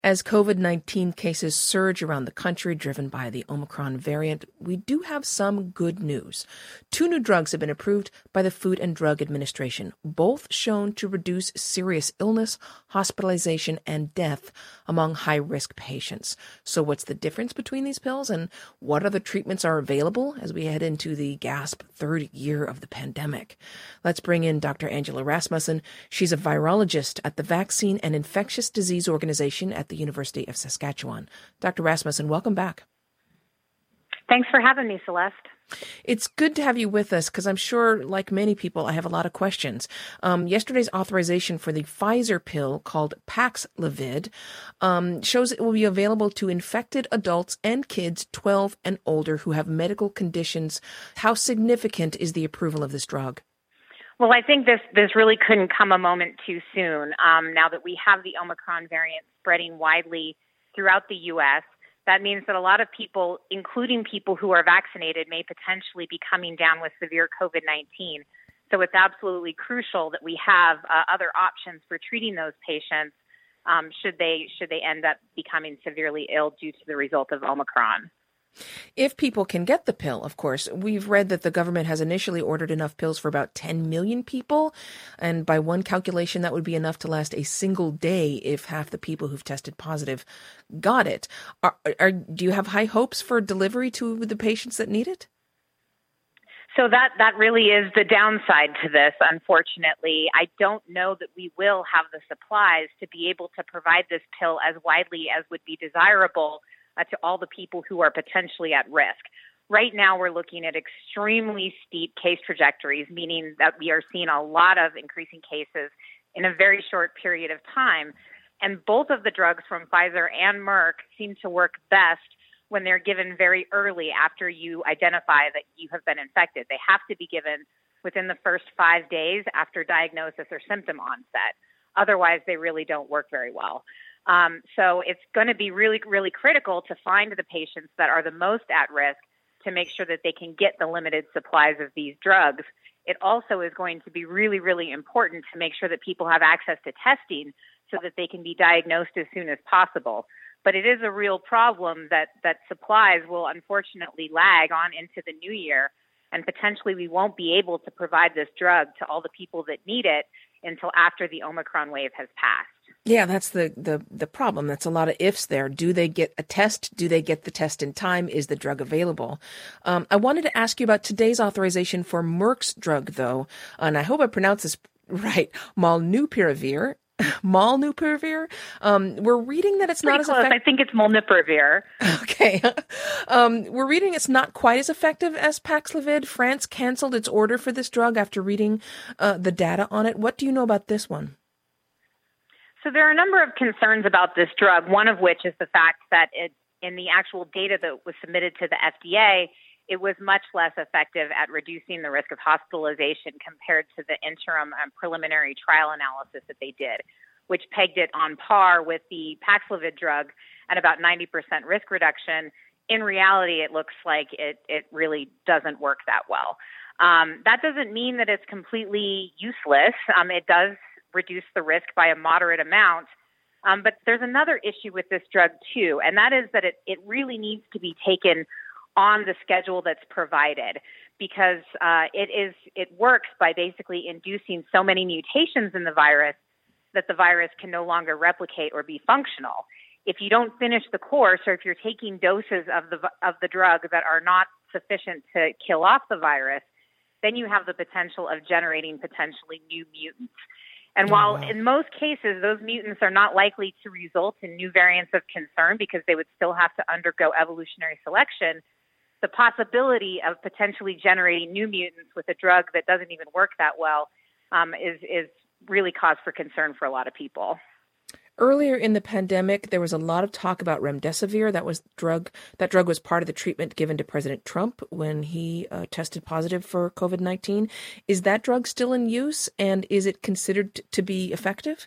As COVID-19 cases surge around the country, driven by the Omicron variant, we do have some good news. 2 new drugs have been approved by the Food and Drug Administration, both shown to reduce serious illness, hospitalization, and death among high-risk patients. So what's the difference between these pills, and what other treatments are available as we head into the gasp 3rd year of the pandemic? Let's bring in Dr. Angela Rasmussen. She's a virologist at the Vaccine and Infectious Disease Organization at the University of Saskatchewan. Dr. Rasmussen, welcome back. Thanks for having me, Celeste. It's good to have you with us because I'm sure, like many people, I have a lot of questions. Yesterday's authorization for the Pfizer pill called Paxlovid shows it will be available to infected adults and kids 12 and older who have medical conditions. How significant is the approval of this drug? Well, I think this really couldn't come a moment too soon. Now that we have the Omicron variant spreading widely throughout the U.S., that means that a lot of people, including people who are vaccinated, may potentially be coming down with severe COVID-19. So it's absolutely crucial that we have other options for treating those patients should they end up becoming severely ill due to the result of Omicron. If people can get the pill, of course. We've read that the government has initially ordered enough pills for about 10 million people. And by one calculation, that would be enough to last a single day if half the people who've tested positive got it. Do you have high hopes for delivery to the patients that need it? So that really is the downside to this, unfortunately. I don't know that we will have the supplies to be able to provide this pill as widely as would be desirable to all the people who are potentially at risk. Right now, we're looking at extremely steep case trajectories, meaning that we are seeing a lot of increasing cases in a very short period of time. And both of the drugs from Pfizer and Merck seem to work best when they're given very early after you identify that you have been infected. They have to be given within the first 5 days after diagnosis or symptom onset. Otherwise, they really don't work very well. So it's going to be really, really critical to find the patients that are the most at risk to make sure that they can get the limited supplies of these drugs. It also is going to be really, really important to make sure that people have access to testing so that they can be diagnosed as soon as possible. But it is a real problem that supplies will unfortunately lag on into the new year, and potentially we won't be able to provide this drug to all the people that need it until after the Omicron wave has passed. Yeah, that's the problem. That's a lot of ifs there. Do they get a test? Do they get the test in time? Is the drug available? I wanted to ask you about today's authorization for Merck's drug, though, and I hope I pronounced this right, Molnupiravir. Molnupiravir. We're reading that it's not as effective. I think it's Molnupiravir. Okay. We're reading it's not quite as effective as Paxlovid. France canceled its order for this drug after reading the data on it. What do you know about this one? So there are a number of concerns about this drug, one of which is the fact that in the actual data that was submitted to the FDA, it was much less effective at reducing the risk of hospitalization compared to the interim and preliminary trial analysis that they did, which pegged it on par with the Paxlovid drug at about 90% risk reduction. In reality, it looks like it really doesn't work that well. That doesn't mean that it's completely useless. It does reduce the risk by a moderate amount. But there's another issue with this drug, too, and that is that it really needs to be taken on the schedule that's provided because it works by basically inducing so many mutations in the virus that the virus can no longer replicate or be functional. If you don't finish the course or if you're taking doses of the drug that are not sufficient to kill off the virus, then you have the potential of generating potentially new mutants. And while in most cases those mutants are not likely to result in new variants of concern because they would still have to undergo evolutionary selection, the possibility of potentially generating new mutants with a drug that doesn't even work that well is really cause for concern for a lot of people. Earlier in the pandemic, there was a lot of talk about remdesivir. That drug was part of the treatment given to President Trump when he tested positive for COVID-19. Is that drug still in use, and is it considered to be effective?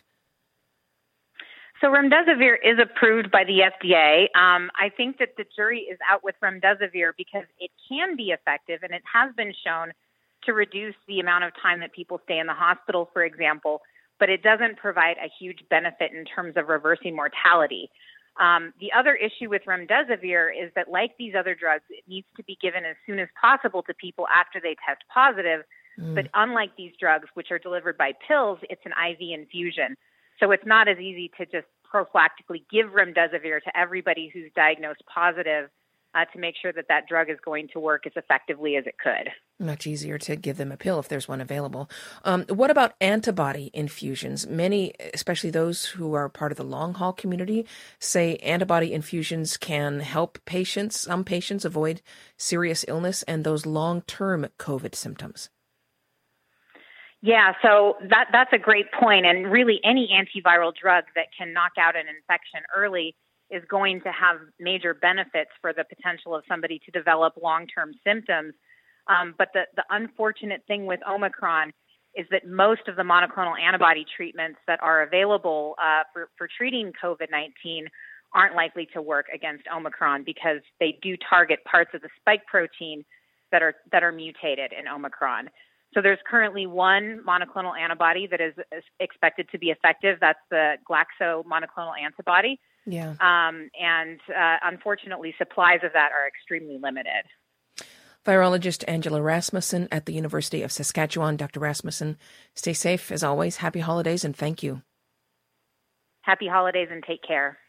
So remdesivir is approved by the FDA. I think that the jury is out with remdesivir because it can be effective, and it has been shown to reduce the amount of time that people stay in the hospital, for example, but it doesn't provide a huge benefit in terms of reversing mortality. The other issue with remdesivir is that, like these other drugs, it needs to be given as soon as possible to people after they test positive. But unlike these drugs, which are delivered by pills, it's an IV infusion. So it's not as easy to just prophylactically give remdesivir to everybody who's diagnosed positive to make sure that that drug is going to work as effectively as it could. Much easier to give them a pill if there's one available. What about antibody infusions? Many, especially those who are part of the long haul community, say antibody infusions can help some patients avoid serious illness and those long-term COVID symptoms. Yeah, so that's a great point. And really, any antiviral drug that can knock out an infection early is going to have major benefits for the potential of somebody to develop long-term symptoms. But the unfortunate thing with Omicron is that most of the monoclonal antibody treatments that are available for treating COVID-19 aren't likely to work against Omicron because they do target parts of the spike protein that are mutated in Omicron. So there's currently one monoclonal antibody that is expected to be effective. That's the Glaxo monoclonal antibody. Yeah. And unfortunately, supplies of that are extremely limited. Virologist Angela Rasmussen at the University of Saskatchewan. Dr. Rasmussen, stay safe as always. Happy holidays and thank you. Happy holidays and take care.